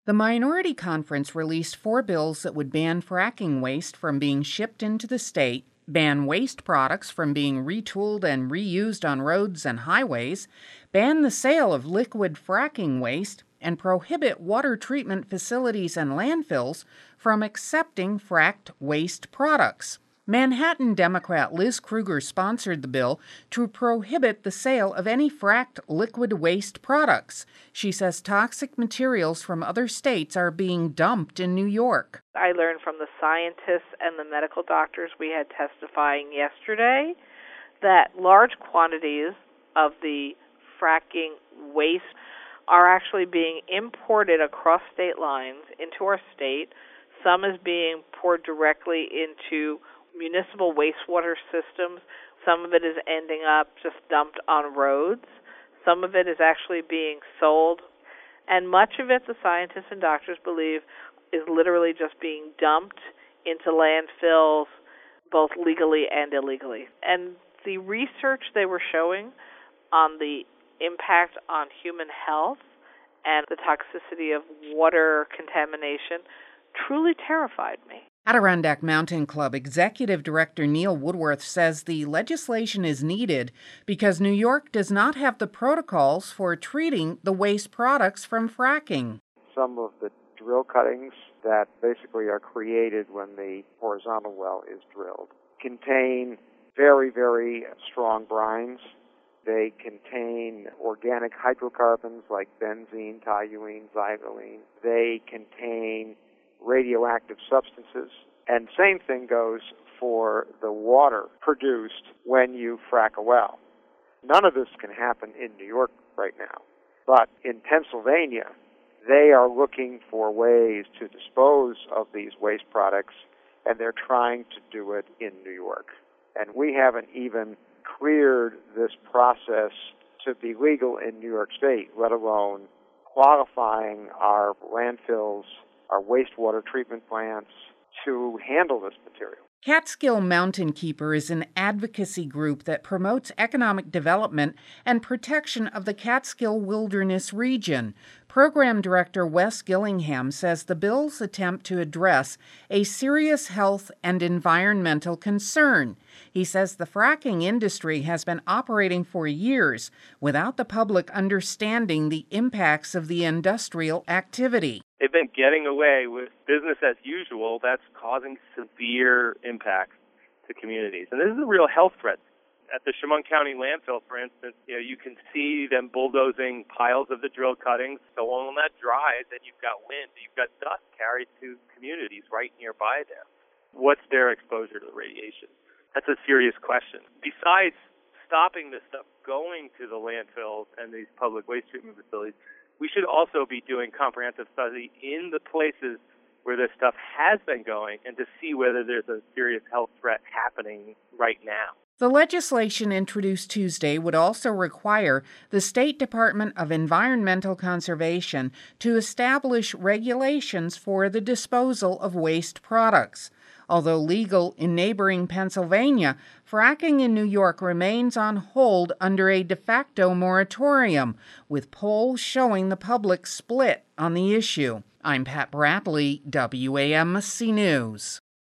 The Minority Conference released 4 bills that would ban fracking waste from being shipped into the state, ban waste products from being retooled and reused on roads and highways, ban the sale of liquid fracking waste, and prohibit water treatment facilities and landfills from accepting fracked waste products. Manhattan Democrat Liz Krueger sponsored the bill to prohibit the sale of any fracked liquid waste products. She says toxic materials from other states are being dumped in New York. I learned from the scientists and the medical doctors we had testifying yesterday that large quantities of the fracking waste are actually being imported across state lines into our state. Some is being poured directly into municipal wastewater systems. Some of it is ending up just dumped on roads. Some of it is actually being sold. And much of it, the scientists and doctors believe, is literally just being dumped into landfills, both legally and illegally. And the research they were showing on the impact on human health and the toxicity of water contamination truly terrified me. Adirondack Mountain Club Executive Director Neil Woodworth says the legislation is needed because New York does not have the protocols for treating the waste products from fracking. Some of the drill cuttings that basically are created when the horizontal well is drilled contain very, very strong brines. They contain organic hydrocarbons like benzene, toluene, xylene. They contain radioactive substances. And same thing goes for the water produced when you frack a well. None of this can happen in New York right now. But in Pennsylvania, they are looking for ways to dispose of these waste products, and they're trying to do it in New York. And we haven't even cleared this process to be legal in New York State, let alone qualifying our landfills, our wastewater treatment plants to handle this material. Catskill Mountain Keeper is an advocacy group that promotes economic development and protection of the Catskill Wilderness region. Program Director Wes Gillingham says the bills attempt to address a serious health and environmental concern. He says the fracking industry has been operating for years without the public understanding the impacts of the industrial activity. They've been getting away with business as usual that's causing severe impacts to communities. And this is a real health threat. At the Chemung County landfill, for instance, you can see them bulldozing piles of the drill cuttings. So when that dries and you've got wind, you've got dust carried to communities right nearby them. What's their exposure to the radiation? That's a serious question. Besides stopping this stuff going to the landfills and these public waste treatment facilities, we should also be doing comprehensive study in the places where this stuff has been going and to see whether there's a serious health threat happening right now. The legislation introduced Tuesday would also require the State Department of Environmental Conservation to establish regulations for the disposal of waste products. Although legal in neighboring Pennsylvania, fracking in New York remains on hold under a de facto moratorium, with polls showing the public split on the issue. I'm Pat Bradley, WAMC News.